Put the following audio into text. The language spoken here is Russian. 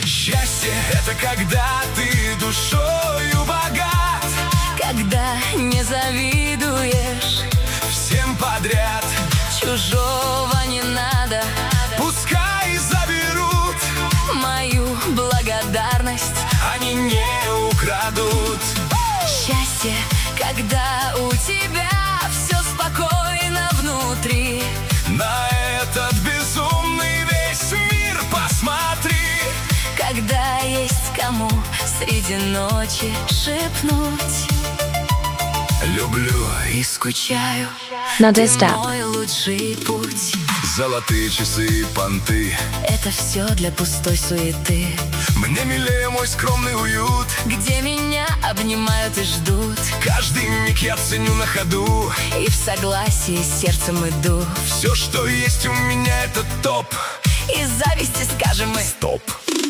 Счастье — это когда ты душою богат, когда не завидуешь всем подряд. Чужого не надо, Пускай заберут, мою благодарность они не украдут. Счастье, когда у тебя все спокойно внутри. На этот безумный весь мир посмотри. Когда есть кому среди ночи шепнуть: Люблю и скучаю, Надежда. ты мой лучший путь. золотые часы и понты. Это все для пустой суеты, Мне милее мой скромный уют. где меня обнимают и ждут. Каждый миг я ценю на ходу. И в согласии с сердцем иду. Все, что есть у меня, это топ. Из зависти скажем мы: Стоп.